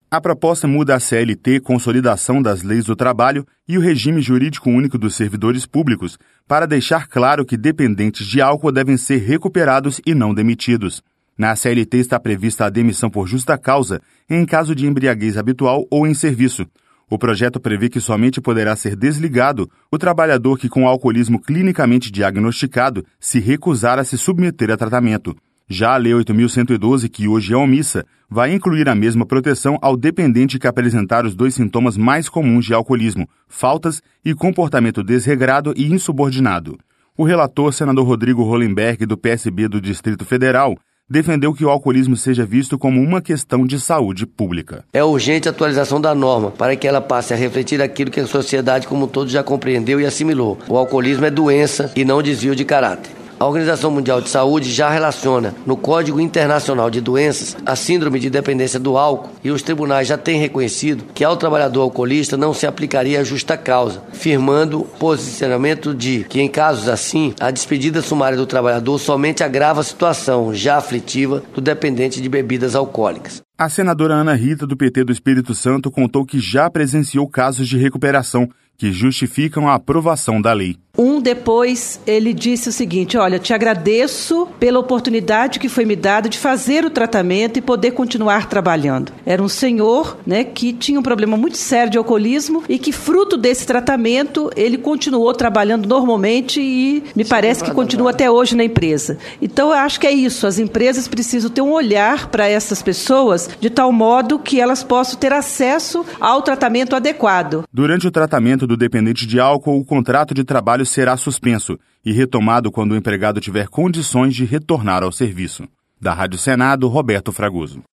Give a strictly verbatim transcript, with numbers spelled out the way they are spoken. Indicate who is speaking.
Speaker 1: A proposta muda a C L T, Consolidação das Leis do Trabalho e o Regime Jurídico Único dos Servidores Públicos, para deixar claro que dependentes de álcool devem ser recuperados e não demitidos. Na C L T está prevista a demissão por justa causa em caso de embriaguez habitual ou em serviço. O projeto prevê que somente poderá ser desligado o trabalhador que, com alcoolismo clinicamente diagnosticado, se recusar a se submeter a tratamento. Já a Lei oito mil cento e doze, que hoje é omissa, vai incluir a mesma proteção ao dependente que apresentar os dois sintomas mais comuns de alcoolismo, faltas e comportamento desregrado e insubordinado. O relator, senador Rodrigo Hollenberg, do P S B do Distrito Federal, defendeu que o alcoolismo seja visto como uma questão de saúde pública.
Speaker 2: É urgente a atualização da norma para que ela passe a refletir aquilo que a sociedade como um todo já compreendeu e assimilou. O alcoolismo é doença e não desvio de caráter. A Organização Mundial de Saúde já relaciona no Código Internacional de Doenças a síndrome de dependência do álcool e os tribunais já têm reconhecido que ao trabalhador alcoolista não se aplicaria a justa causa, firmando o posicionamento de que, em casos assim, a despedida sumária do trabalhador somente agrava a situação já aflitiva do dependente de bebidas alcoólicas.
Speaker 1: A senadora Ana Rita, do P T do Espírito Santo, contou que já presenciou casos de recuperação que justificam a aprovação da lei.
Speaker 3: Um depois, ele disse o seguinte: olha, te agradeço pela oportunidade que foi me dada de fazer o tratamento e poder continuar trabalhando. Era um senhor, né, que tinha um problema muito sério de alcoolismo e que, fruto desse tratamento, ele continuou trabalhando normalmente e me parece que continua até hoje na empresa. Então, eu acho que é isso. As empresas precisam ter um olhar para essas pessoas de tal modo que elas possam ter acesso ao tratamento adequado.
Speaker 1: Durante o tratamento do dependente de álcool, o contrato de trabalho será suspenso e retomado quando o empregado tiver condições de retornar ao serviço. Da Rádio Senado, Roberto Fragoso.